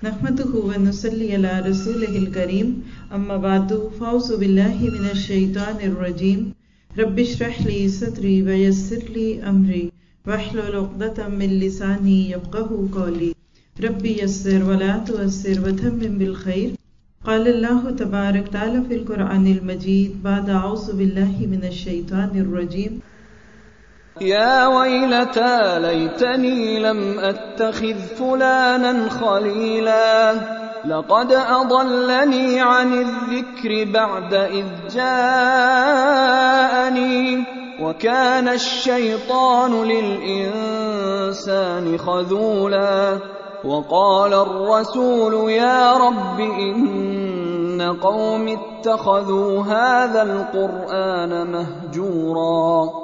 نحمده ونصلي على رسوله الكريم اما بعد فاعوذ بالله من الشيطان الرجيم رب اشرح لي صدري ويسر لي امري واحلل عقدة من لساني يفقهوا قولي رب يسر ولا تعسر وتمم بالخير. قال الله تبارك تعالى في القرآن المجيد بعد اعوذ بالله من الشيطان الرجيم يا ويلتى ليتني لم أتخذ فلانا خليلا لقد أضلني عن الذكر بعد إذ جاءني وكان الشيطان للإنسان خذولا وقال الرسول يا رب إن قوم اتخذوا هذا القرآن مهجورا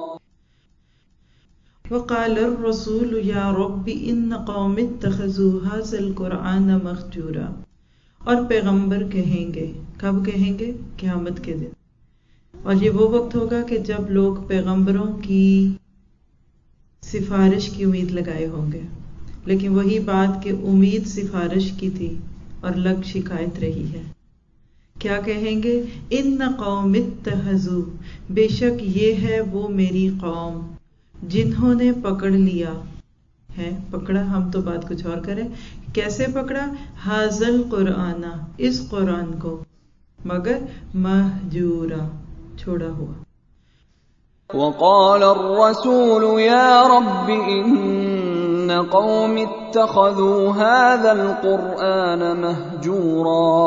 وقال الرسول یا رب ان قوم اتخذوا هذا القرآن مہجورا. اور پیغمبر کہیں گے، کب کہیں گے؟ قیامت کے دن. اور یہ وہ وقت ہوگا کہ جب لوگ پیغمبروں کی سفارش کی امید لگائے ہوں گے، لیکن وہی بات کہ امید سفارش کی تھی اور لگ شکایت رہی ہے. کیا کہیں گے؟ ان قوم اتخذوا، بے شک یہ ہے وہ میری قوم جنہوں نے پکڑ لیا ہے. پکڑا، ہم تو بات کچھ اور کریں. کیسے پکڑا؟ حاضل قرآن، اس قرآن کو، مگر مہجورا، چھوڑا ہوا. وقال الرسول يا رب ان قوم اتخذوا هذا القرآن مهجورا.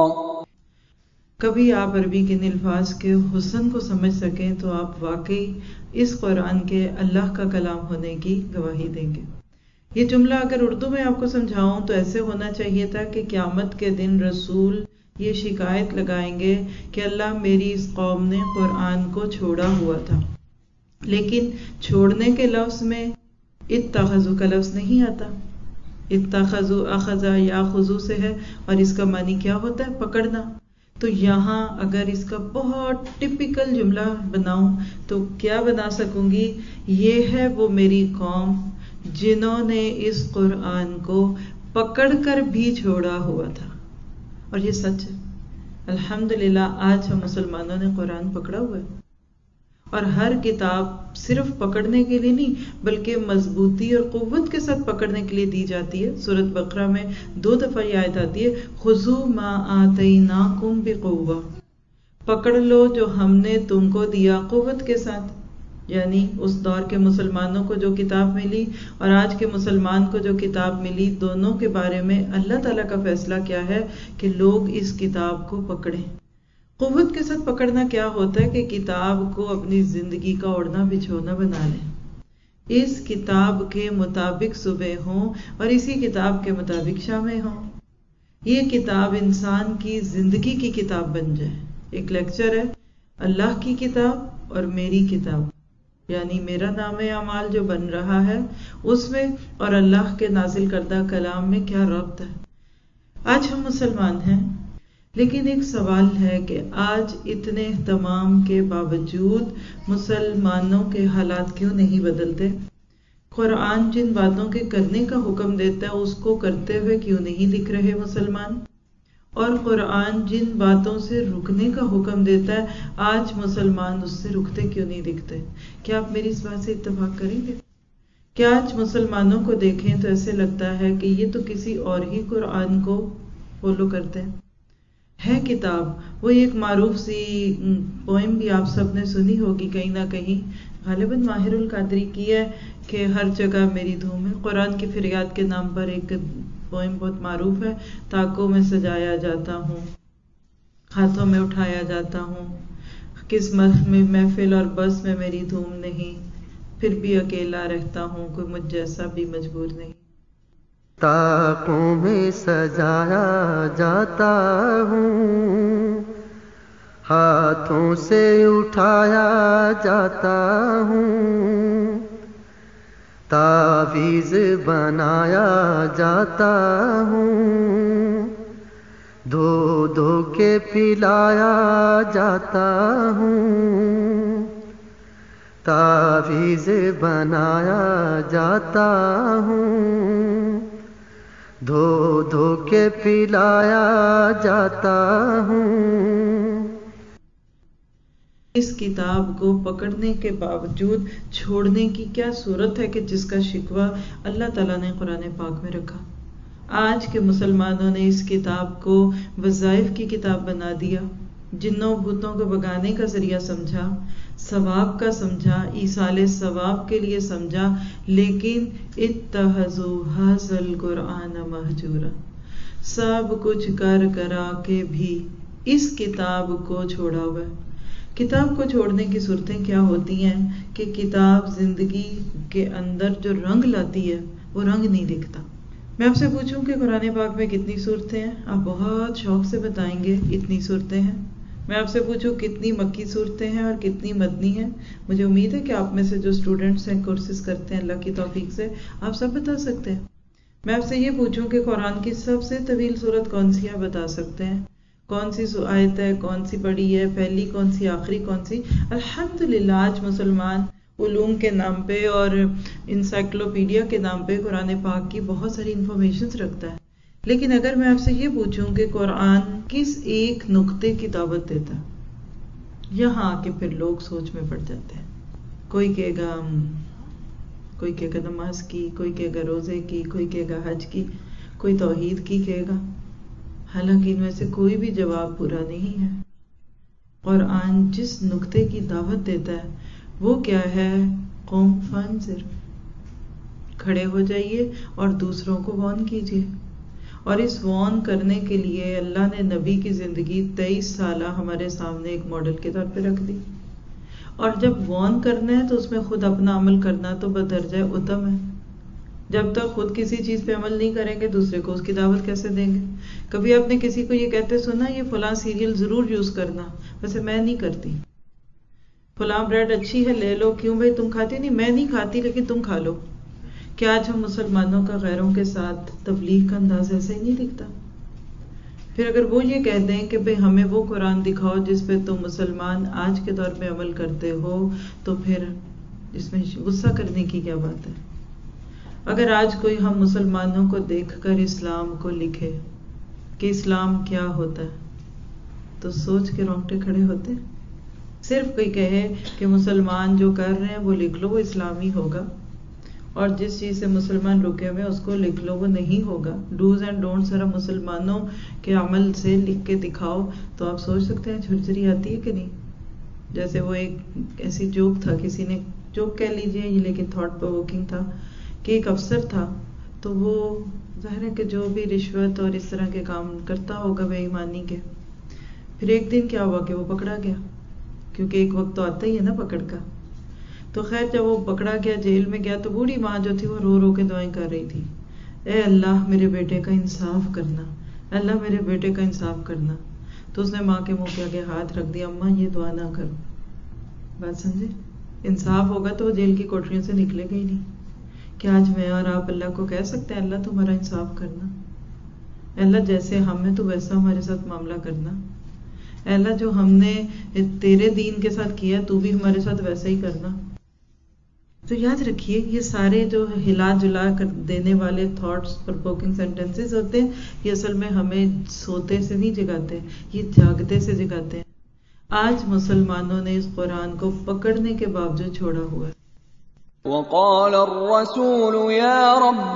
کبھی آپ عربی کے ان الفاظ کے حسن کو سمجھ سکیں تو آپ واقعی اس قرآن کے اللہ کا کلام ہونے کی گواہی دیں گے. یہ جملہ اگر اردو میں آپ کو سمجھاؤں تو ایسے ہونا چاہیے تھا کہ قیامت کے دن رسول یہ شکایت لگائیں گے کہ اللہ میری اس قوم نے قرآن کو چھوڑا ہوا تھا. لیکن چھوڑنے کے لفظ میں اتخذوا کا لفظ نہیں آتا. اتخذوا اخذ یاخذو سے ہے اور اس کا معنی کیا ہوتا ہے؟ پکڑنا. تو یہاں اگر اس کا بہت ٹپیکل جملہ بناؤں تو کیا بنا سکوں گی؟ یہ ہے وہ میری قوم جنہوں نے اس قرآن کو پکڑ کر بھی چھوڑا ہوا تھا. اور یہ سچ ہے. الحمدللہ آج ہم مسلمانوں نے قرآن پکڑا ہوا ہے. اور ہر کتاب صرف پکڑنے کے لیے نہیں بلکہ مضبوطی اور قوت کے ساتھ پکڑنے کے لیے دی جاتی ہے. سورۃ بقرہ میں 2 دفعہ یہ آیت آتی ہے، خذوا ما آتیناکم بقوہ، پکڑ لو جو ہم نے تم کو دیا قوت کے ساتھ. یعنی اس دور کے مسلمانوں کو جو کتاب ملی اور آج کے مسلمان کو جو کتاب ملی، دونوں کے بارے میں اللہ تعالیٰ کا فیصلہ کیا ہے کہ لوگ اس کتاب کو پکڑیں. قوت کے ساتھ پکڑنا کیا ہوتا ہے کہ کتاب کو اپنی زندگی کا اوڑھنا بچھونا بنا لیں، اس کتاب کے مطابق صبح ہوں اور اسی کتاب کے مطابق شامیں ہوں. یہ کتاب انسان کی زندگی کی کتاب بن جائے. ایک لیکچر ہے اللہ کی کتاب اور میری کتاب، یعنی میرا نام اعمال جو بن رہا ہے اس میں اور اللہ کے نازل کردہ کلام میں کیا ربط ہے. آج ہم مسلمان ہیں، لیکن ایک سوال ہے کہ آج اتنے اہتمام کے باوجود مسلمانوں کے حالات کیوں نہیں بدلتے؟ قرآن جن باتوں کے کرنے کا حکم دیتا ہے اس کو کرتے ہوئے کیوں نہیں دکھ رہے مسلمان؟ اور قرآن جن باتوں سے رکنے کا حکم دیتا ہے آج مسلمان اس سے رکتے کیوں نہیں دکھتے؟ کیا آپ میری اس بات سے اتفاق کریں گے؟ کیا آج مسلمانوں کو دیکھیں تو ایسے لگتا ہے کہ یہ تو کسی اور ہی قرآن کو فالو کرتے ہیں؟ ہے کتاب وہ ایک معروف سی پوئم بھی آپ سب نے سنی ہوگی کہیں نہ کہیں، غالباً ماہر القادری کی ہے، کہ ہر جگہ میری دھوم ہے. قرآن کی فریاد کے نام پر ایک پوئم بہت معروف ہے. تاکوں میں سجایا جاتا ہوں، ہاتھوں میں اٹھایا جاتا ہوں، قسمت میں محفل اور بس میں میری دھوم نہیں، پھر بھی اکیلا رہتا ہوں، کوئی مجھ جیسا بھی مجبور نہیں. طاقوں میں سجایا جاتا ہوں، ہاتھوں سے اٹھایا جاتا ہوں، تعویذ بنایا جاتا ہوں، دھو دھو کے پلایا جاتا ہوں، تعویذ بنایا جاتا ہوں، دھو دھو کے پلایا جاتا ہوں۔ اس کتاب کو پکڑنے کے باوجود چھوڑنے کی کیا صورت ہے کہ جس کا شکوہ اللہ تعالیٰ نے قرآن پاک میں رکھا۔ آج کے مسلمانوں نے اس کتاب کو وظائف کی کتاب بنا دیا، جنوں بھوتوں کو بگانے کا ذریعہ سمجھا، ثواب کا سمجھا، ایصال ثواب کے لیے سمجھا، لیکن اتخذوا ھذا القرآن مہجورا، سب کچھ کر کرا کے بھی اس کتاب کو چھوڑا ہوا ہے۔ کتاب کو چھوڑنے کی صورتیں کیا ہوتی ہیں کہ کتاب زندگی کے اندر جو رنگ لاتی ہے وہ رنگ نہیں دکھتا۔ میں آپ سے پوچھوں کہ قرآن پاک میں کتنی صورتیں ہیں، آپ بہت شوق سے بتائیں گے اتنی صورتیں ہیں۔ میں آپ سے پوچھوں کتنی مکی صورتیں ہیں اور کتنی مدنی ہیں، مجھے امید ہے کہ آپ میں سے جو اسٹوڈنٹس ہیں، کورسز کرتے ہیں، اللہ کی توفیق سے آپ سب بتا سکتے ہیں۔ میں آپ سے یہ پوچھوں کہ قرآن کی سب سے طویل صورت کون سی ہے، بتا سکتے ہیں؟ کون سی آیت ہے، کون سی پڑھی ہے، پہلی کون سی، آخری کون سی؟ الحمدللہ آج مسلمان علوم کے نام پہ اور انسائکلوپیڈیا کے نام پہ قرآن پاک کی بہت ساری انفارمیشنز رکھتا ہے، لیکن اگر میں آپ سے یہ پوچھوں کہ قرآن کس ایک نقطے کی دعوت دیتا ہے، یہاں آ کے پھر لوگ سوچ میں پڑ جاتے ہیں۔ کوئی کہے گا نماز کی، کوئی کہے گا روزے کی، کوئی کہے گا حج کی، کوئی توحید کی کہے گا، حالانکہ ان میں سے کوئی بھی جواب پورا نہیں ہے۔ قرآن جس نقطے کی دعوت دیتا ہے وہ کیا ہے؟ قوم فانذر، کھڑے ہو جائیے اور دوسروں کو وارن کیجیے۔ اور اس وارن کرنے کے لیے اللہ نے نبی کی زندگی 23 سالہ ہمارے سامنے ایک ماڈل کے طور پہ رکھ دی، اور جب وارن کرنا ہے تو اس میں خود اپنا عمل کرنا تو بدرجہ اتم ہے۔ جب تک خود کسی چیز پہ عمل نہیں کریں گے دوسرے کو اس کی دعوت کیسے دیں گے؟ کبھی آپ نے کسی کو یہ کہتے سنا یہ فلاں سیریل ضرور یوز کرنا، ویسے میں نہیں کرتی، فلاں بریڈ اچھی ہے لے لو، کیوں بھائی تم کھاتی نہیں؟ میں نہیں کھاتی لیکن تم کھا لو۔ کیا آج ہم مسلمانوں کا غیروں کے ساتھ تبلیغ کا انداز ایسا ہی نہیں دکھتا؟ پھر اگر وہ یہ کہہ دیں کہ بھئی ہمیں وہ قرآن دکھاؤ جس پہ تم مسلمان آج کے دور میں عمل کرتے ہو، تو پھر اس میں غصہ کرنے کی کیا بات ہے؟ اگر آج کوئی ہم مسلمانوں کو دیکھ کر اسلام کو لکھے کہ اسلام کیا ہوتا ہے تو سوچ کے رونگٹے کھڑے ہوتے۔ صرف کوئی کہے کہ مسلمان جو کر رہے ہیں وہ لکھ لو وہ اسلامی ہوگا، اور جس چیز سے مسلمان رکے ہوئے اس کو لکھ لو وہ نہیں ہوگا، ڈوز اینڈ ڈونٹ ذرا مسلمانوں کے عمل سے لکھ کے دکھاؤ، تو آپ سوچ سکتے ہیں جھرجھری آتی ہے کہ نہیں؟ جیسے وہ ایک ایسی جوک تھا، کسی نے جوک کہہ لیجئے لیکن تھاٹ پرووکنگ تھا، کہ ایک افسر تھا تو وہ ظاہر ہے کہ جو بھی رشوت اور اس طرح کے کام کرتا ہوگا بے ایمانی کے، پھر ایک دن کیا ہوا کہ وہ پکڑا گیا، کیونکہ ایک وقت تو آتا ہی ہے نا پکڑ کا۔ تو خیر جب وہ پکڑا گیا، جیل میں گیا، تو بوڑھی ماں جو تھی وہ رو رو کے دعائیں کر رہی تھی، اے اللہ میرے بیٹے کا انصاف کرنا، اللہ میرے بیٹے کا انصاف کرنا۔ تو اس نے ماں کے منہ کے آگے ہاتھ رکھ دیا، اماں یہ دعا نہ کرو۔ بات سمجھے؟ انصاف ہوگا تو وہ جیل کی کوٹریوں سے نکلے گا ہی نہیں۔ کہ آج میں اور آپ اللہ کو کہہ سکتے ہیں اللہ تمہارا انصاف کرنا، اللہ جیسے ہم ہیں تو ویسا ہمارے ساتھ معاملہ کرنا، اللہ جو ہم نے تیرے دین کے ساتھ کیا تو بھی ہمارے ساتھ ویسا ہی کرنا۔ تو یاد رکھیے یہ سارے جو ہلا جلا کر دینے والے تھاٹس پرووکنگ سینٹنسز ہوتے ہیں، یہ اصل میں ہمیں سوتے سے نہیں جگاتے، یہ جاگتے سے جگاتے ہیں۔ آج مسلمانوں نے اس قرآن کو پکڑنے کے باوجود چھوڑا ہوا ہے۔ وقال الرسول يا رب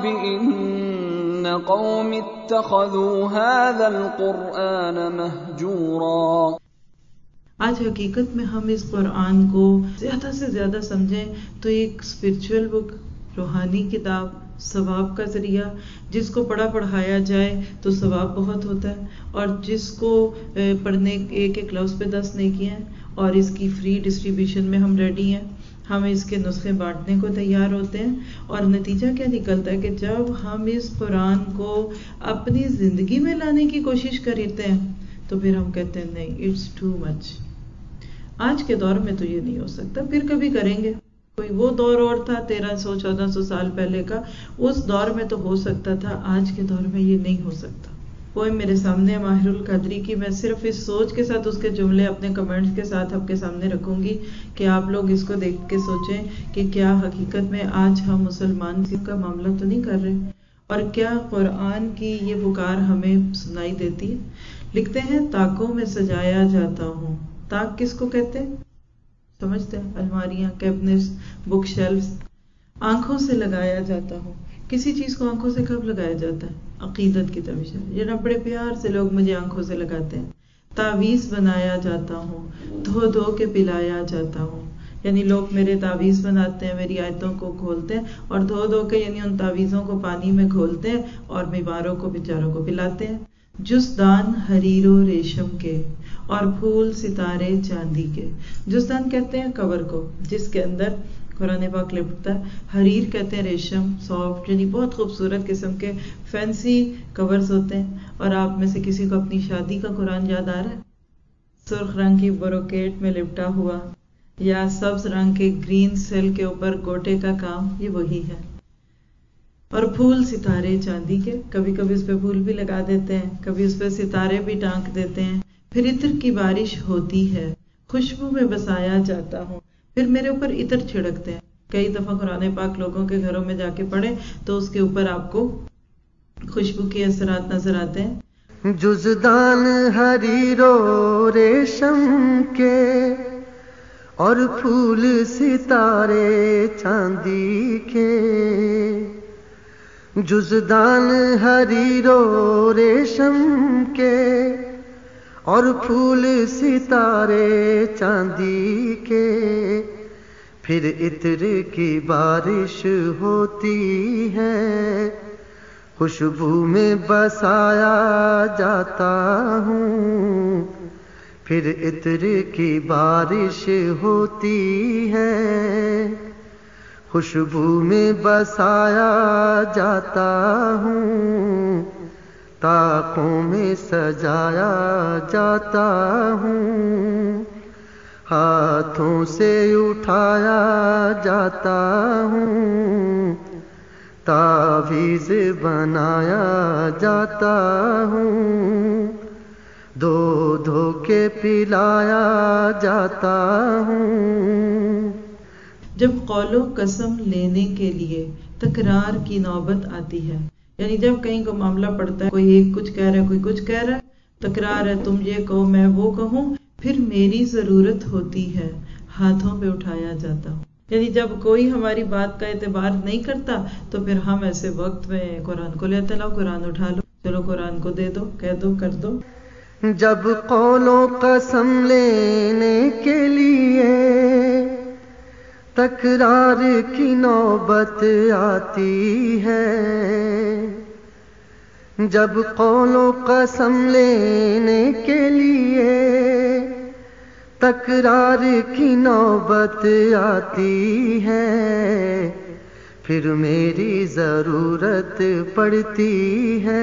إن قوم اتخذوا هذا القرآن مهجورا۔ آج حقیقت میں ہم اس قرآن کو زیادہ سے زیادہ سمجھیں تو ایک اسپرچول بک، روحانی کتاب، ثواب کا ذریعہ، جس کو پڑھا پڑھایا جائے تو ثواب بہت ہوتا ہے، اور جس کو پڑھنے ایک ایک لفظ پہ 10 نیکیاں، اور اس کی فری ڈسٹریبیوشن میں ہم ریڈی ہیں، ہم اس کے نسخے بانٹنے کو تیار ہوتے ہیں۔ اور نتیجہ کیا نکلتا ہے کہ جب ہم اس قرآن کو اپنی زندگی میں لانے کی کوشش کرتے ہیں تو پھر ہم کہتے ہیں نہیں اٹس ٹو مچ، آج کے دور میں تو یہ نہیں ہو سکتا، پھر کبھی کریں گے۔ کوئی وہ دور اور تھا 1300-1400 سال پہلے کا، اس دور میں تو ہو سکتا تھا، آج کے دور میں یہ نہیں ہو سکتا۔ کوئی میرے سامنے ماہر القدری کی، میں صرف اس سوچ کے ساتھ اس کے جملے اپنے کمنٹس کے ساتھ آپ کے سامنے رکھوں گی کہ آپ لوگ اس کو دیکھ کے سوچیں کہ کیا حقیقت میں آج ہم مسلمان کا معاملہ تو نہیں کر رہے، اور کیا قرآن کی یہ پکار ہمیں سنائی دیتی ہے؟ لکھتے ہیں طاقوں میں سجایا جاتا ہوں. طاق کس کو کہتے ہیں؟ سمجھتے ہیں؟ الماریاں، کیبنٹس، بک شیلفز. آنکھوں سے لگایا جاتا ہوں. کسی چیز کو آنکھوں سے کب لگایا جاتا ہے؟ عقیدت کی طرف سے. یہ بڑے پیار سے لوگ مجھے آنکھوں سے لگاتے ہیں. تعویذ بنایا جاتا ہوں. دھو دھو کے پلایا جاتا ہوں. یعنی لوگ میرے تعویذ بناتے ہیں، میری آیتوں کو کھولتے ہیں اور دھو دھو کے یعنی ان تعویذوں کو پانی میں گھولتے ہیں اور بیماروں کو بیچاروں کو پلاتے ہیں. جزدان حریر و ریشم کے اور پھول ستارے چاندی کے. جزدان کہتے ہیں کور کو جس کے اندر قرآن پاک لپٹتا ہے. حریر کہتے ہیں ریشم، سافٹ یعنی بہت خوبصورت قسم کے فینسی کورز ہوتے ہیں. اور آپ میں سے کسی کو اپنی شادی کا قرآن یاد آ رہا ہے؟ سرخ رنگ کی بروکیٹ میں لپٹا ہوا یا سبز رنگ کے گرین سیل کے اوپر گوٹے کا کام، یہ وہی ہے. اور پھول ستارے چاندی کے. کبھی کبھی اس پہ پھول بھی لگا دیتے ہیں، کبھی اس پہ ستارے بھی ٹانک دیتے ہیں. پھر عطر کی بارش ہوتی ہے، خوشبو میں بسایا جاتا ہوں. پھر میرے اوپر عطر چھڑکتے ہیں. کئی دفعہ قرآن پاک لوگوں کے گھروں میں جا کے پڑھیں تو اس کے اوپر آپ کو خوشبو کے اثرات نظر آتے ہیں. جزدان حریر و ریشم کے اور پھول ستارے چاندی کے. جزدان حریر و ریشم کے اور پھول ستارے چاندی کے. پھر عطر کی بارش ہوتی ہے، خوشبو میں بسایا جاتا ہوں. پھر عطر کی بارش ہوتی ہے، خوشبو میں بسایا جاتا ہوں. طاقوں میں سجایا جاتا ہوں، ہاتھوں سے اٹھایا جاتا ہوں. تعویذ بنایا جاتا ہوں، دھو دھو کے پلایا جاتا ہوں. جب قول و قسم لینے کے لیے تکرار کی نوبت آتی ہے، یعنی جب کہیں کو معاملہ پڑتا ہے، کوئی ایک کچھ کہہ رہا ہے، کوئی کچھ کہہ رہا ہے، تکرار ہے، تم یہ کہو میں وہ کہوں، پھر میری ضرورت ہوتی ہے، ہاتھوں پہ اٹھایا جاتا ہوں. یعنی جب کوئی ہماری بات کا اعتبار نہیں کرتا تو پھر ہم ایسے وقت میں قرآن کو لیتے لاؤ، قرآن اٹھا لو، چلو قرآن کو دے دو، کہہ دو، کر دو. جب قول و قسم لینے کے لیے تکرار کی نوبت آتی ہے، جب قول و قسم لینے کے لیے تکرار کی نوبت آتی ہے، پھر میری ضرورت پڑتی ہے،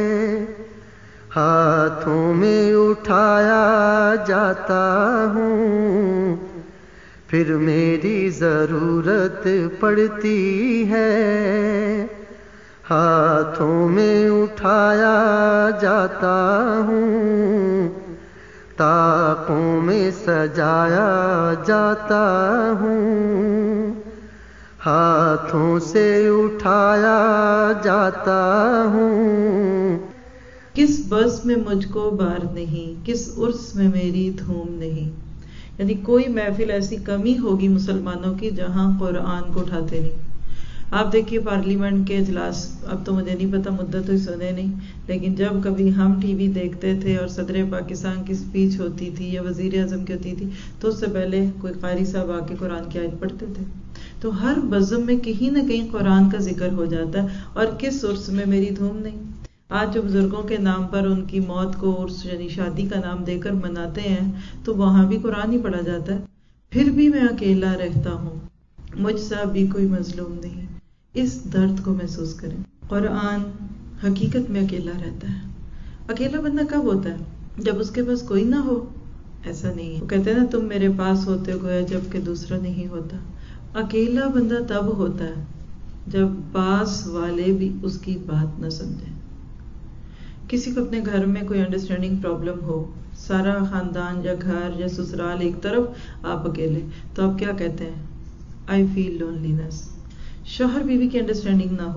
ہاتھوں میں اٹھایا جاتا ہوں. پھر میری ضرورت پڑتی ہے، ہاتھوں میں اٹھایا جاتا ہوں. طاقوں میں سجایا جاتا ہوں، ہاتھوں سے اٹھایا جاتا ہوں. کس بس میں مجھ کو بار نہیں، کس عرس میں میری دھوم نہیں. یعنی کوئی محفل ایسی کمی ہوگی مسلمانوں کی جہاں قرآن کو اٹھاتے نہیں. آپ دیکھیے پارلیمنٹ کے اجلاس، اب تو مجھے نہیں پتا، مدت ہوئی سنے نہیں، لیکن جب کبھی ہم ٹی وی دیکھتے تھے اور صدر پاکستان کی سپیچ ہوتی تھی یا وزیر اعظم کی ہوتی تھی تو اس سے پہلے کوئی قاری صاحب آ کے قرآن کی آیت پڑھتے تھے. تو ہر بزم میں کہیں نہ کہیں قرآن کا ذکر ہو جاتا ہے. اور کس عرس میں میری دھوم نہیں. آج جو بزرگوں کے نام پر ان کی موت کو عرس یعنی شادی کا نام دے کر مناتے ہیں تو وہاں بھی قرآن ہی پڑھا جاتا ہے. پھر بھی میں اکیلا رہتا ہوں، مجھ سا بھی کوئی مظلوم نہیں. اس درد کو محسوس کریں. قرآن حقیقت میں اکیلا رہتا ہے. اکیلا بندہ کب ہوتا ہے؟ جب اس کے پاس کوئی نہ ہو. ایسا نہیں ہے. وہ کہتے ہیں نا تم میرے پاس ہوتے گویا جب کہ دوسرا نہیں ہوتا. اکیلا بندہ تب ہوتا ہے جب پاس والے بھی اس کی بات نہ سمجھیں. کسی کو اپنے گھر میں کوئی انڈرسٹینڈنگ پرابلم ہو، سارا خاندان یا گھر یا سسرال ایک طرف، آپ اکیلے، تو آپ کیا کہتے ہیں؟ I feel loneliness. شوہر بیوی کی انڈرسٹینڈنگ نہ ہو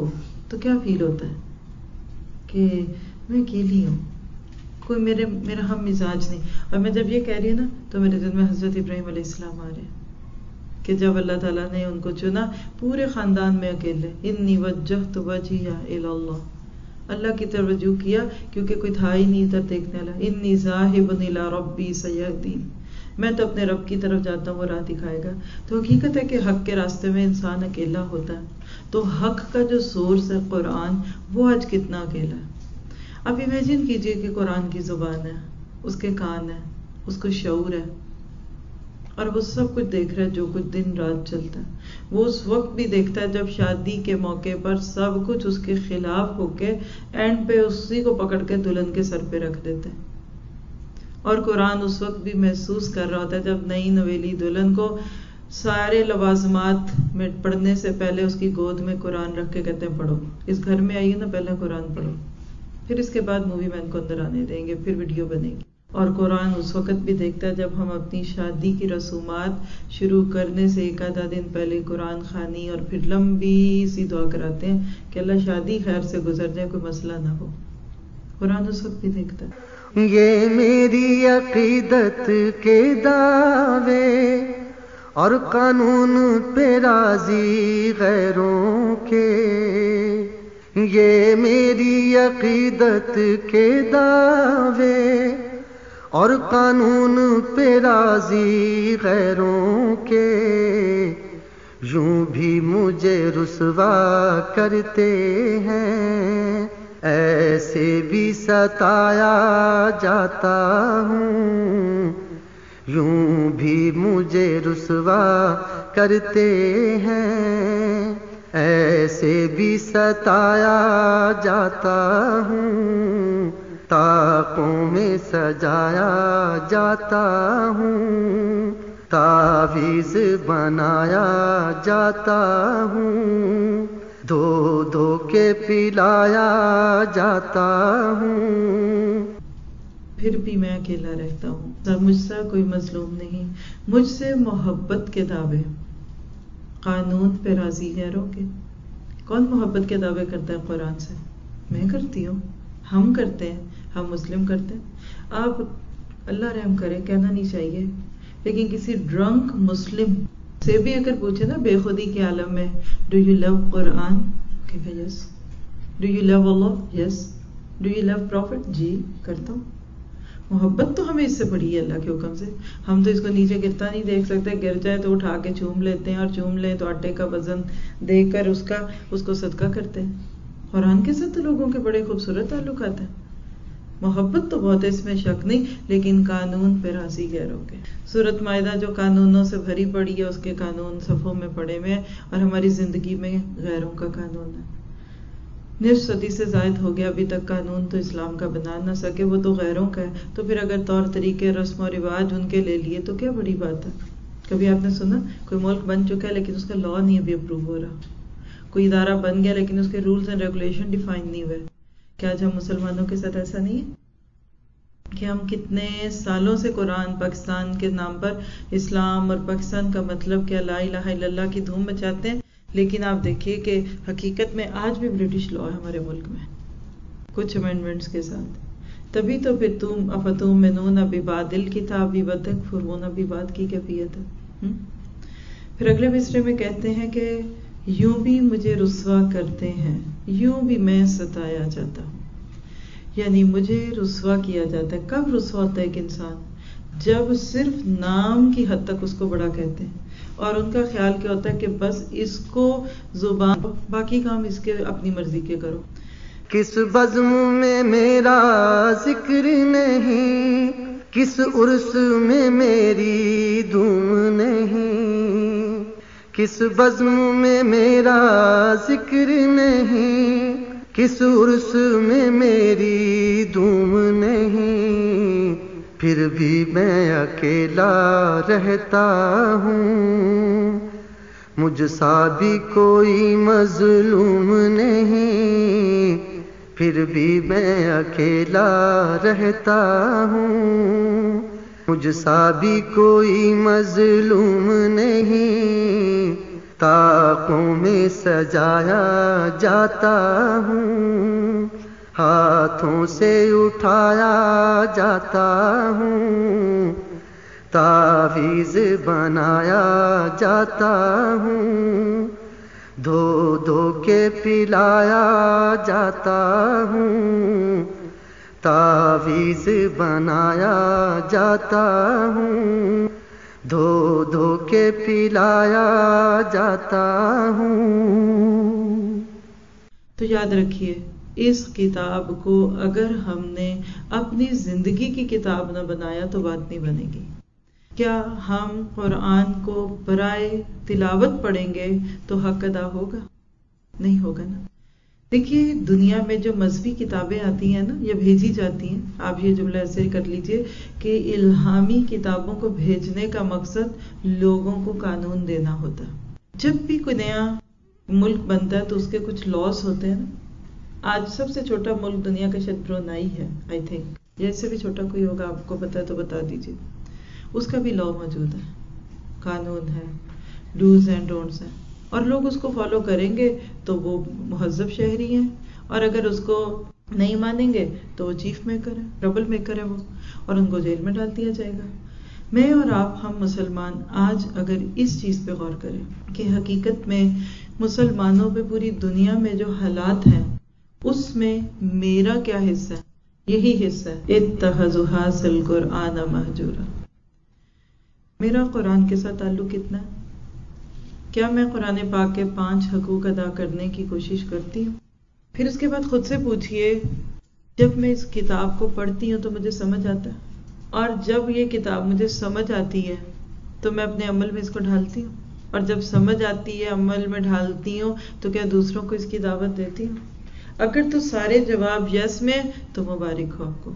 تو کیا فیل ہوتا ہے کہ میں اکیلی ہوں، کوئی میرا ہم مزاج نہیں. اور میں جب یہ کہہ رہی ہوں نا تو میرے دل میں حضرت ابراہیم علیہ السلام آ رہے ہیں کہ جب اللہ تعالیٰ نے ان کو چنا پورے خاندان میں اکیلے، انی وجہت وجہی الی اللہ، اللہ کی طرف رجوع کیا کیونکہ کوئی تھا ہی نہیں ادھر دیکھنے والا. انی ذاہب الی ربی سیہدین، میں تو اپنے رب کی طرف جاتا ہوں، وہ راہ دکھائے گا. تو حقیقت ہے کہ حق کے راستے میں انسان اکیلا ہوتا ہے. تو حق کا جو سورس ہے قرآن، وہ آج کتنا اکیلا ہے. اب امیجن کیجئے کہ قرآن کی زبان ہے، اس کے کان ہے، اس کو شعور ہے، اور وہ سب کچھ دیکھ رہا ہے جو کچھ دن رات چلتا ہے. وہ اس وقت بھی دیکھتا ہے جب شادی کے موقع پر سب کچھ اس کے خلاف ہو کے اینڈ پہ اسی کو پکڑ کے دلہن کے سر پہ رکھ دیتے ہیں. اور قرآن اس وقت بھی محسوس کر رہا ہوتا ہے جب نئی نویلی دلہن کو سارے لوازمات میں پڑھنے سے پہلے اس کی گود میں قرآن رکھ کے کہتے ہیں پڑھو، اس گھر میں آئیے نا پہلے قرآن پڑھو، پھر اس کے بعد مووی مین کو اندر آنے دیں گے، پھر ویڈیو بنے گی. اور قرآن اس وقت بھی دیکھتا ہے جب ہم اپنی شادی کی رسومات شروع کرنے سے ایک آدھا دن پہلے قرآن خوانی اور پھر لمبی سی دعا کراتے ہیں کہ اللہ شادی خیر سے گزر جائے، کوئی مسئلہ نہ ہو. قرآن اس وقت بھی دیکھتا ہے. یہ میری عقیدت کے دعوے اور قانون پہ راضی غیروں کے، یہ میری عقیدت کے دعوے اور قانون پہ راضی غیروں کے، یوں بھی مجھے رسوا کرتے ہیں، ایسے بھی ستایا جاتا ہوں، یوں بھی مجھے رسوا کرتے ہیں، ایسے بھی ستایا جاتا ہوں، طاقوں میں سجایا جاتا ہوں، تعویذ بنایا جاتا ہوں، دو دو کے پلایا جاتا ہوں. پھر بھی میں اکیلا رہتا ہوں، مجھ سے کوئی مظلوم نہیں، مجھ سے محبت کے دعوے، قانون پہ راضی غیروں کے. کون محبت کے دعوے کرتا ہے قرآن سے؟ میں کرتی ہوں، ہم کرتے ہیں، ہم مسلم کرتے ہیں. آپ اللہ رحم کرے، کہنا نہیں چاہیے، لیکن کسی ڈرنک مسلم سے بھی اگر پوچھے نا بے خودی کے عالم میں، ڈو یو لو قرآن؟ کہے گا yes. Do you love Allah? Yes. Do you love prophet? جی کرتا ہوں. محبت تو ہمیں اس سے بڑی ہے اللہ کے حکم سے. ہم تو اس کو نیچے گرتا نہیں دیکھ سکتے، گر جائے تو اٹھا کے چوم لیتے ہیں، اور چوم لیں تو آٹے کا وزن دے کر اس کو صدقہ کرتے ہیں. قرآن کے ساتھ تو لوگوں کے بڑے خوبصورت تعلقات ہیں. محبت تو بہت ہے، اس میں شک نہیں، لیکن قانون پہ راضی غیروں کے. سورۃ مائدہ جو قانونوں سے بھری پڑی ہے، اس کے قانون صفوں میں پڑے ہوئے ہیں، اور ہماری زندگی میں غیروں کا قانون ہے. نصف صدی سے زائد ہو گیا، ابھی تک قانون تو اسلام کا بنا نہ سکے، وہ تو غیروں کا ہے. تو پھر اگر طور طریقے، رسم و رواج ان کے لے لیے تو کیا بڑی بات ہے. کبھی آپ نے سنا کوئی ملک بن چکا ہے لیکن اس کا لا نہیں ابھی اپروو ہو رہا، کوئی ادارہ بن گیا لیکن اس کے رولز اینڈ ریگولیشن ڈیفائن نہیں ہوئے. کیا آج ہم مسلمانوں کے ساتھ ایسا نہیں ہے کہ ہم کتنے سالوں سے قرآن، پاکستان کے نام پر اسلام اور پاکستان کا مطلب کیا، لا الہ الا اللہ کی دھوم مچاتے ہیں، لیکن آپ دیکھیے کہ حقیقت میں آج بھی برٹش لا ہے ہمارے ملک میں کچھ امینڈمنٹس کے ساتھ. تبھی تو پھر تم افتؤمنون ببعض الکتاب وتکفرون ببعض کی کیفیت ہے. پھر اگلے مصرے میں کہتے ہیں کہ یوں بھی مجھے رسوا کرتے ہیں، یوں بھی میں ستایا جاتا ہوں. یعنی مجھے رسوا کیا جاتا ہے. کب رسوا ہوتا ہے ایک انسان؟ جب صرف نام کی حد تک اس کو بڑا کہتے ہیں، اور ان کا خیال کیا ہوتا ہے کہ بس اس کو زبان، باقی کام اس کے اپنی مرضی کے کرو. کس بزم میں میرا ذکر نہیں، کس عرس میں میری دھوم نہیں، کس بزم میں میرا ذکر نہیں، کس عرس میں میری دھوم نہیں، پھر بھی میں اکیلا رہتا ہوں، مجھ سا بھی کوئی مظلوم نہیں، پھر بھی میں اکیلا رہتا ہوں، مجھ سا بھی کوئی مظلوم نہیں، طاقوں میں سجایا جاتا ہوں، ہاتھوں سے اٹھایا جاتا ہوں، تعویذ بنایا جاتا ہوں، دھو دھو کے پلایا جاتا ہوں، تعویذ بنایا جاتا ہوں، دھو دھو کے پلایا جاتا ہوں۔ تو یاد رکھیے اس کتاب کو اگر ہم نے اپنی زندگی کی کتاب نہ بنایا تو بات نہیں بنے گی۔ کیا ہم قرآن کو برائے تلاوت پڑھیں گے تو حق ادا ہوگا؟ نہیں ہوگا نا۔ دیکھیے دنیا میں جو مذہبی کتابیں آتی ہیں نا یا بھیجی جاتی ہیں، آپ یہ جملہ ایسے کر لیجئے کہ الہامی کتابوں کو بھیجنے کا مقصد لوگوں کو قانون دینا ہوتا ہے۔ جب بھی کوئی نیا ملک بنتا ہے تو اس کے کچھ لاس ہوتے ہیں نا۔ آج سب سے چھوٹا ملک دنیا کا شاید برونائی ہے، آئی تھنک، یا اس سے بھی چھوٹا کوئی ہوگا، آپ کو پتا ہے تو بتا دیجیے۔ اس کا بھی لا موجود ہے، قانون ہے، ڈوز اینڈ ڈونٹس ہیں، اور لوگ اس کو فالو کریں گے تو وہ مہذب شہری ہیں، اور اگر اس کو نہیں مانیں گے تو وہ چیف میکر ہے، ٹربل میکر ہے وہ، اور ان کو جیل میں ڈال دیا جائے گا۔ میں اور آپ، ہم مسلمان آج اگر اس چیز پہ غور کریں کہ حقیقت میں مسلمانوں پہ پوری دنیا میں جو حالات ہیں اس میں میرا کیا حصہ ہے؟ یہی حصہ ہے اتخذوا ھذا القرآن مہجورا۔ میرا قرآن کے ساتھ تعلق کتنا ہے؟ کیا میں قرآن پاک کے 5 حقوق ادا کرنے کی کوشش کرتی ہوں؟ پھر اس کے بعد خود سے پوچھئے، جب میں اس کتاب کو پڑھتی ہوں تو مجھے سمجھ آتا ہے، اور جب یہ کتاب مجھے سمجھ آتی ہے تو میں اپنے عمل میں اس کو ڈھالتی ہوں، اور جب سمجھ آتی ہے عمل میں ڈھالتی ہوں تو کیا دوسروں کو اس کی دعوت دیتی ہوں؟ اگر تو سارے جواب یس میں تو مبارک ہو آپ کو،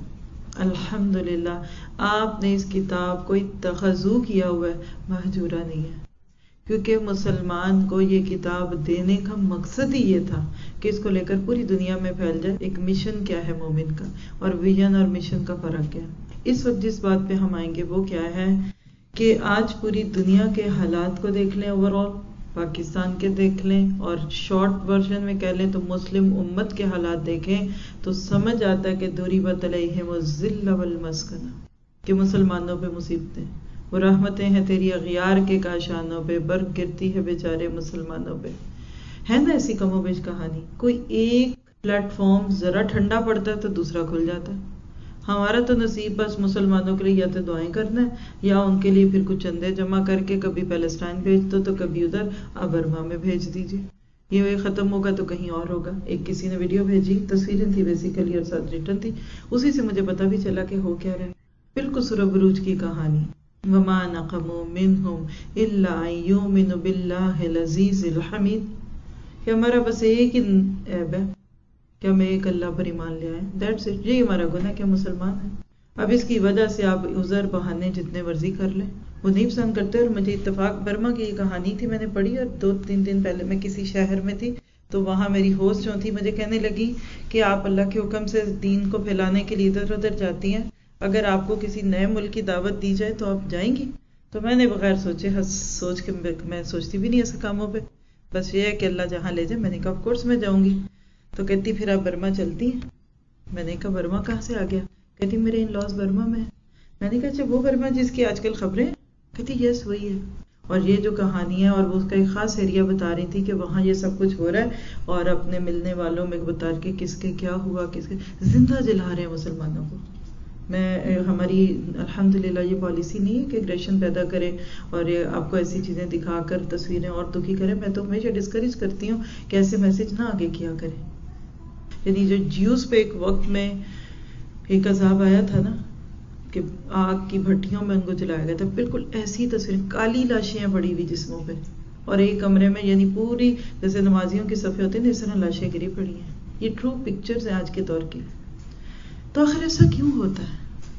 الحمدللہ آپ نے اس کتاب کو اتخذو کیا ہوا ہے، مہجورہ نہیں ہے، کیونکہ مسلمان کو یہ کتاب دینے کا مقصد ہی یہ تھا کہ اس کو لے کر پوری دنیا میں پھیل جائے۔ ایک مشن کیا ہے مومن کا، اور ویژن اور مشن کا فرق کیا ہے؟ اس وقت جس بات پہ ہم آئیں گے وہ کیا ہے کہ آج پوری دنیا کے حالات کو دیکھ لیں، اوور آل پاکستان کے دیکھ لیں، اور شارٹ ورژن میں کہہ لیں تو مسلم امت کے حالات دیکھیں تو سمجھ آتا ہے کہ ضربت علیہم الذل والمسکنہ، کہ مسلمانوں پہ مصیبتیں، وہ رحمتیں ہیں تیری اغیار کے کاشانوں پہ، برف گرتی ہے بیچارے مسلمانوں پہ۔ ہے نا ایسی کم و بیش کہانی؟ کوئی ایک پلیٹ فارم ذرا ٹھنڈا پڑتا ہے تو دوسرا کھل جاتا ہے۔ ہمارا تو نصیب بس مسلمانوں کے لیے یا تو دعائیں کرنا ہے، یا ان کے لیے پھر کچھ چندے جمع کر کے کبھی پیلسٹائن بھیج دو تو کبھی ادھر برما میں بھیج دیجیے، یہ ختم ہوگا تو کہیں اور ہوگا۔ ایک کسی نے ویڈیو بھیجی، تصویریں تھی بیسیکلی اور ساتھ ریٹن تھی، اسی سے مجھے پتا بھی چلا کہ ہو کیا رہا ہے۔ بالکل سورہ بروج کی کہانی، وما نقموا منہم الا ان یؤمنوا باللہ العزیز الحمید، کہ ہمارا بس ایک ہی عیب ہے کہ ہم ایک اللہ پر ایمان لے آئے، دیٹس اٹ، یہی ہمارا گناہ کہ مسلمان ہیں۔ اب اس کی وجہ سے آپ عذر بہانے جتنے مرضی کر لیں، وہ نہیں پسند کرتے۔ اور مجھے اتفاق برما کی یہ کہانی تھی، میں نے پڑھی، اور 2-3 دن پہلے میں کسی شہر میں تھی تو وہاں میری ہوسٹ جو تھی مجھے کہنے لگی کہ آپ اللہ کے حکم سے دین کو پھیلانے کے لیے ادھر ادھر جاتی ہیں، اگر آپ کو کسی نئے ملک کی دعوت دی جائے تو آپ جائیں گی؟ تو میں نے بغیر سوچے سوچ کے میں سوچتی بھی نہیں ایسے کاموں پہ، بس یہ ہے کہ اللہ جہاں لے جائے۔ میں نے کہا آف کورس میں جاؤں گی۔ تو کہتی پھر آپ برما چلتی ہیں؟ میں نے کہا برما کہاں سے آ گیا؟ کہتی میرے ان لاس برما میں۔ میں نے کہا اچھا وہ برما جس کی آج کل خبریں؟ کہتی یس وہی ہے۔ اور یہ جو کہانی ہے، اور وہ اس کا ایک خاص ایریا بتا رہی تھی کہ وہاں یہ سب کچھ ہو رہا ہے، اور اپنے ملنے والوں میں بتا کے کس کے کیا ہوا، کس کے زندہ جلا رہے ہیں مسلمانوں کو۔ ہماری الحمدللہ یہ پالیسی نہیں ہے کہ اگریشن پیدا کرے اور آپ کو ایسی چیزیں دکھا کر تصویریں اور دکھی کریں۔ میں تو ہمیشہ ڈسکریج کرتی ہوں کہ ایسے میسج نہ آگے کیا کریں۔ یعنی جو جیوز پہ ایک وقت میں ایک عذاب آیا تھا نا کہ آگ کی بھٹیوں میں ان کو جلایا گیا تھا، بالکل ایسی تصویریں، کالی لاشیں پڑی ہوئی جسموں پہ، اور ایک کمرے میں یعنی پوری جیسے نمازیوں کے صفحے ہوتے ہیں اس طرح لاشیں گری پڑی ہیں۔ یہ ٹرو پکچرز ہیں آج کے دور کی۔ تو آخر ایسا کیوں ہوتا ہے؟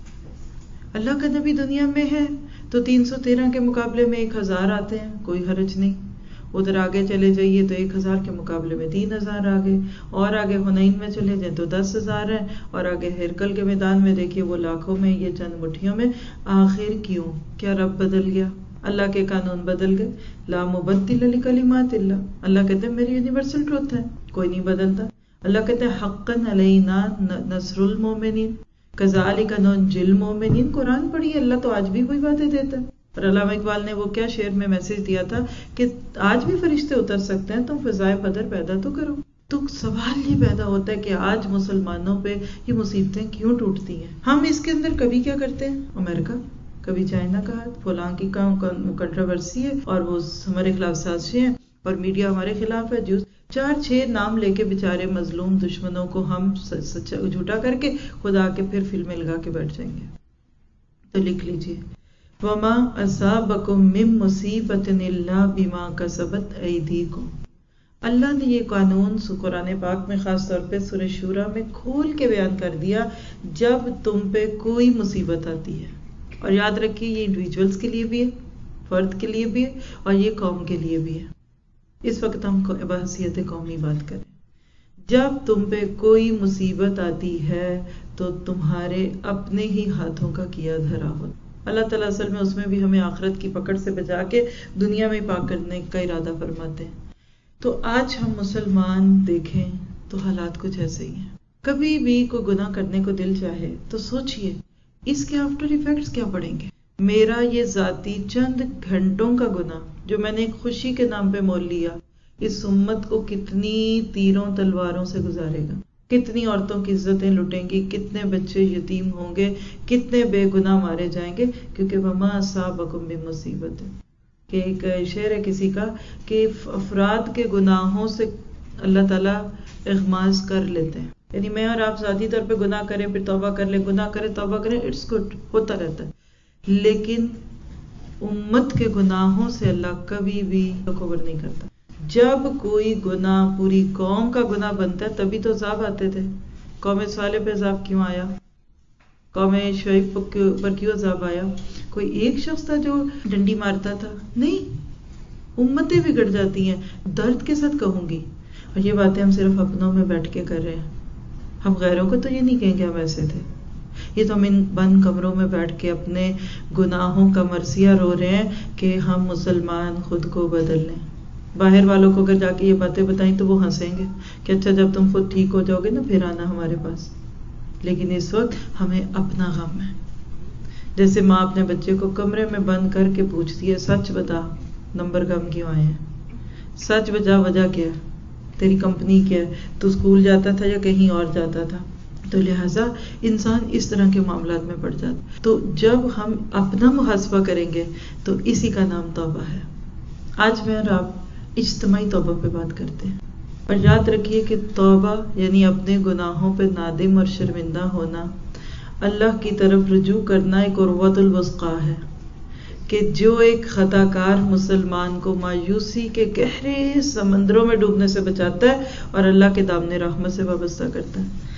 اللہ کا نبی دنیا میں ہے تو 313 کے مقابلے میں 1000 آتے ہیں، کوئی حرج نہیں۔ ادھر آگے چلے جائیے تو 1000 کے مقابلے میں 3000 آگے، اور آگے حنین میں چلے جائیں تو 10,000 ہیں، اور آگے ہرکل کے میدان میں دیکھیے وہ لاکھوں میں، یہ چند مٹھیوں میں۔ آخر کیوں؟ کیا رب بدل گیا؟ اللہ کے قانون بدل گئے. لا مبدل لکلمات اللہ. اللہ کہتے ہیں میری یونیورسل ٹروتھ ہے, کوئی نہیں بدلتا. اللہ کہتے ہیں حقاً علینا نصر المومنین کذالک ننجی المومنین. قرآن پڑھیے, اللہ تو آج بھی وہی باتیں دیتا ہے. اور علامہ اقبال نے وہ کیا شعر میں میسج دیا تھا کہ آج بھی فرشتے اتر سکتے ہیں, تم فضائے بدر پیدا تو کرو. تو سوال یہ پیدا ہوتا ہے کہ آج مسلمانوں پہ یہ مصیبتیں کیوں ٹوٹتی ہیں؟ ہم اس کے اندر کبھی کیا کرتے ہیں, امریکہ, کبھی چائنا کا ہاتھ, فلاں کی کنٹروورسی ہے اور وہ ہمارے خلاف سازشیں ہیں اور میڈیا ہمارے خلاف ہے. 4-6 نام لے کے بیچارے مظلوم دشمنوں کو ہم جھوٹا کر کے خدا کے پھر فلمیں لگا کے بیٹھ جائیں گے. تو لکھ لیجئے وما اصابکم من مصیبت الا بما کسبت ایدیکم. اللہ نے یہ قانون قرآن پاک میں خاص طور پہ سورہ شورى میں کھول کے بیان کر دیا جب تم پہ کوئی مصیبت آتی ہے. اور یاد رکھیے یہ انڈیویجولز کے لیے بھی ہے, فرد کے لیے بھی ہے, اور یہ قوم کے لیے بھی ہے. اس وقت ہم بحثیت قومی بات کریں. جب تم پہ کوئی مصیبت آتی ہے تو تمہارے اپنے ہی ہاتھوں کا کیا دھرا ہو. اللہ تعالیٰ اصل میں اس میں بھی ہمیں آخرت کی پکڑ سے بچا کے دنیا میں پاک کرنے کا ارادہ فرماتے ہیں. تو آج ہم مسلمان دیکھیں تو حالات کچھ ایسے ہی ہیں. کبھی بھی کوئی گناہ کرنے کو دل چاہے تو سوچئے اس کے آفٹر ایفیکٹس کیا پڑیں گے. میرا یہ ذاتی چند گھنٹوں کا گناہ جو میں نے ایک خوشی کے نام پہ مول لیا, اس امت کو کتنی تیروں تلواروں سے گزارے گا, کتنی عورتوں کی عزتیں لٹیں گی, کتنے بچے یتیم ہوں گے, کتنے بے گناہ مارے جائیں گے. کیونکہ وما اصابکم من مصیبت, کہ ایک شعر ہے کسی کا کہ افراد کے گناہوں سے اللہ تعالیٰ اغماز کر لیتے ہیں. یعنی میں اور آپ ذاتی طور پہ گناہ کریں پھر توبہ کر لیں, گناہ کریں توبہ کریں, اٹس گڈ, ہوتا رہتا ہے. لیکن امت کے گناہوں سے اللہ کبھی بھی کور نہیں کرتا. جب کوئی گناہ پوری قوم کا گناہ بنتا ہے تبھی تو عذاب آتے تھے. قوم صالح پہ عذاب کیوں آیا؟ قوم شعیب پر کیوں عذاب آیا؟ کوئی ایک شخص تھا جو ڈنڈی مارتا تھا؟ نہیں, امتیں بگڑ جاتی ہیں. درد کے ساتھ کہوں گی, اور یہ باتیں ہم صرف اپنوں میں بیٹھ کے کر رہے ہیں. ہم غیروں کو تو یہ نہیں کہیں گے ہم ایسے تھے. یہ تو ہم ان بند کمروں میں بیٹھ کے اپنے گناہوں کا مرثیہ رو رہے ہیں کہ ہم مسلمان خود کو بدل لیں. باہر والوں کو اگر جا کے یہ باتیں بتائیں تو وہ ہنسیں گے کہ اچھا جب تم خود ٹھیک ہو جاؤ گے نا پھر آنا ہمارے پاس. لیکن اس وقت ہمیں اپنا غم ہے. جیسے ماں اپنے بچے کو کمرے میں بند کر کے پوچھتی ہے سچ بتا نمبر کم کیوں آئے ہیں, سچ بتا وجہ کیا ہے, تیری کمپنی کیا ہے, تو اسکول جاتا تھا یا کہیں اور جاتا تھا. تو لہٰذا انسان اس طرح کے معاملات میں پڑ جاتا. تو جب ہم اپنا محاسبہ کریں گے تو اسی کا نام توبہ ہے. آج میں اور آپ اجتماعی توبہ پہ بات کرتے ہیں. اور یاد رکھیے کہ توبہ یعنی اپنے گناہوں پہ نادم اور شرمندہ ہونا, اللہ کی طرف رجوع کرنا ایک عروۃ الوثقی ہے کہ جو ایک خطا کار مسلمان کو مایوسی کے گہرے سمندروں میں ڈوبنے سے بچاتا ہے اور اللہ کے دامن رحمت سے وابستہ کرتا ہے.